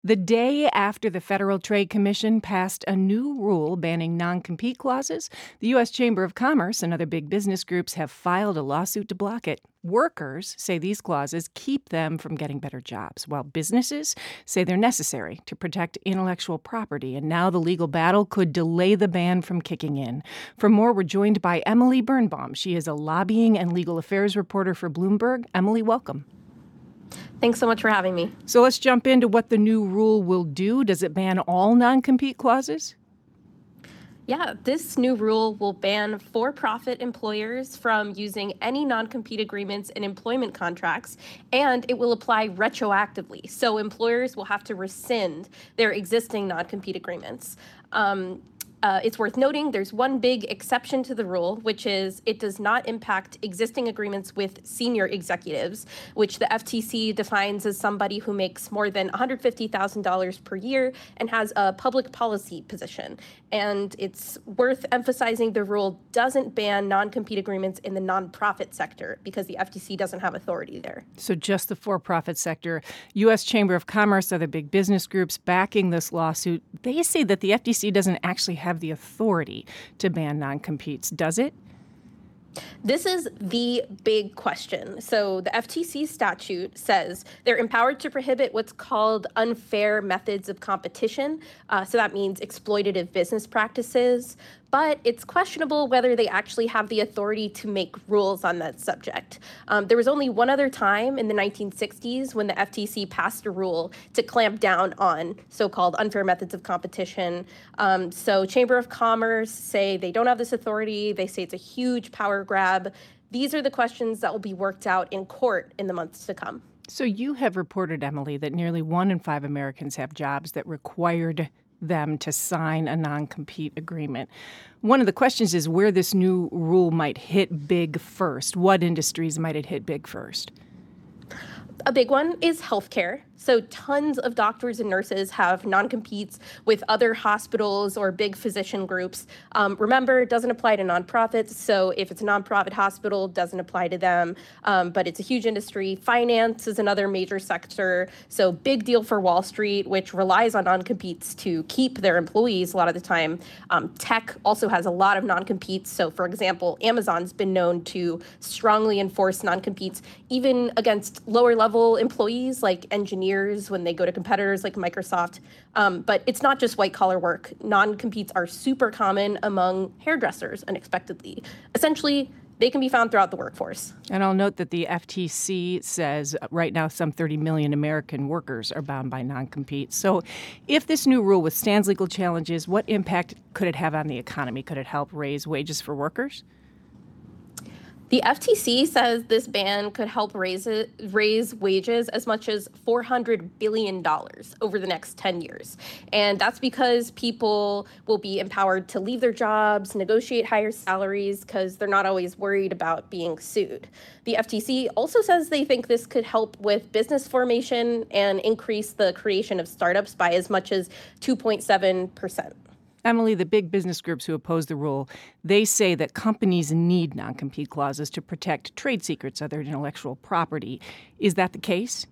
The day after the Federal Trade Commission passed a new rule banning non-compete clauses, the U.S. Chamber of Commerce and other big business groups have filed a lawsuit to block it. Workers say these clauses keep them from getting better jobs, while businesses say they're necessary to protect intellectual property. And now the legal battle could delay the ban from kicking in. For more, we're joined by Emily Birnbaum. She is a lobbying and legal affairs reporter for Bloomberg. Emily, welcome. Thanks so much for having me. So let's jump into what the new rule will do. Does it ban all non-compete clauses? Yeah, this new rule will ban for-profit employers from using any non-compete agreements in employment contracts, and it will apply retroactively. So employers will have to rescind their existing non-compete agreements. It's worth noting there's one big exception to the rule, which is it does not impact existing agreements with senior executives, which the FTC defines as somebody who makes more than $150,000 per year and has a public policy position. And it's worth emphasizing the rule doesn't ban non-compete agreements in the nonprofit sector because the FTC doesn't have authority there. So just the for-profit sector. U.S. Chamber of Commerce, other big business groups backing this lawsuit, they say that the FTC doesn't actually have the authority to ban non-competes, does it? This is the big question. So the FTC statute says they're empowered to prohibit what's called unfair methods of competition. So that means exploitative business practices. But it's questionable whether they actually have the authority to make rules on that subject. There was only one other time in the 1960s when the FTC passed a rule to clamp down on so-called unfair methods of competition. So Chamber of Commerce say they don't have this authority. They say it's a huge power grab. These are the questions that will be worked out in court in the months to come. So you have reported, Emily, that nearly 1 in 5 Americans have jobs that required them to sign a non-compete agreement. One of the questions is where this new rule might hit big first. What industries might it hit big first? A big one is healthcare. So tons of doctors and nurses have non-competes with other hospitals or big physician groups. Remember, it doesn't apply to nonprofits. So if it's a nonprofit hospital, it doesn't apply to them. But it's a huge industry. Finance is another major sector. So big deal for Wall Street, which relies on non-competes to keep their employees a lot of the time. Tech also has a lot of non-competes. So for example, Amazon's been known to strongly enforce non-competes, even against lower level employees like engineers when they go to competitors like Microsoft. But it's not just white collar work. Non-competes are super common among hairdressers, unexpectedly. Essentially, they can be found throughout the workforce. And I'll note that the FTC says right now some 30 million American workers are bound by non-compete. So if this new rule withstands legal challenges, what impact could it have on the economy? Could it help raise wages for workers? The FTC says this ban could help raise wages as much as $400 billion over the next 10 years. And that's because people will be empowered to leave their jobs, negotiate higher salaries, because they're not always worried about being sued. The FTC also says they think this could help with business formation and increase the creation of startups by as much as 2.7%. Emily, the big business groups who oppose the rule, they say that companies need non-compete clauses to protect trade secrets, other intellectual property. Is that the case?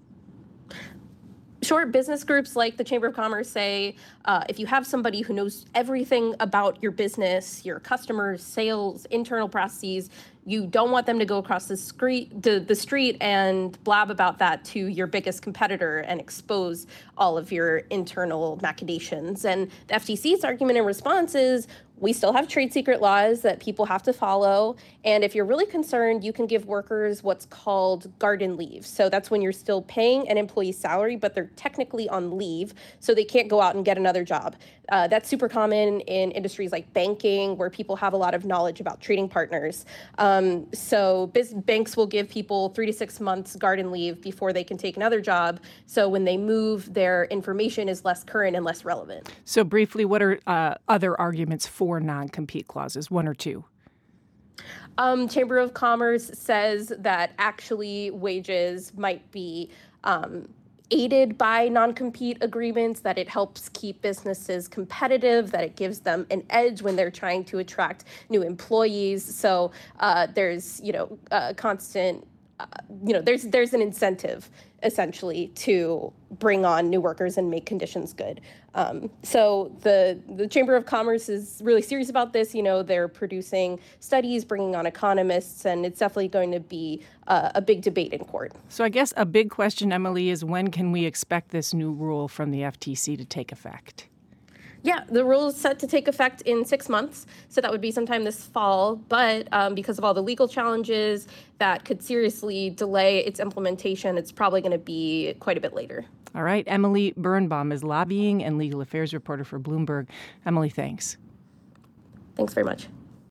Sure, business groups like the Chamber of Commerce say if you have somebody who knows everything about your business, your customers, sales, internal processes, you don't want them to go across the street and blab about that to your biggest competitor and expose all of your internal machinations. And the FTC's argument in response is we still have trade secret laws that people have to follow. And if you're really concerned, you can give workers what's called garden leave. So that's when you're still paying an employee's salary, but they're technically on leave, so they can't go out and get another job. That's super common in industries like banking, where people have a lot of knowledge about trading partners. So banks will give people 3 to 6 months garden leave before they can take another job. So when they move, their information is less current and less relevant. So briefly, what are other arguments for non-compete clauses, one or two? Chamber of Commerce says that actually wages might be aided by non-compete agreements, that it helps keep businesses competitive, that it gives them an edge when they're trying to attract new employees. So there's, constant there's an incentive essentially to bring on new workers and make conditions good. So the Chamber of Commerce is really serious about this. They're producing studies, bringing on economists, and it's definitely going to be a big debate in court. So I guess a big question, Emily, is when can we expect this new rule from the FTC to take effect? Yeah, the rule is set to take effect in 6 months, so that would be sometime this fall. But because of all the legal challenges that could seriously delay its implementation, it's probably going to be quite a bit later. All right. Emily Birnbaum is lobbying and legal affairs reporter for Bloomberg. Emily, thanks. Thanks very much.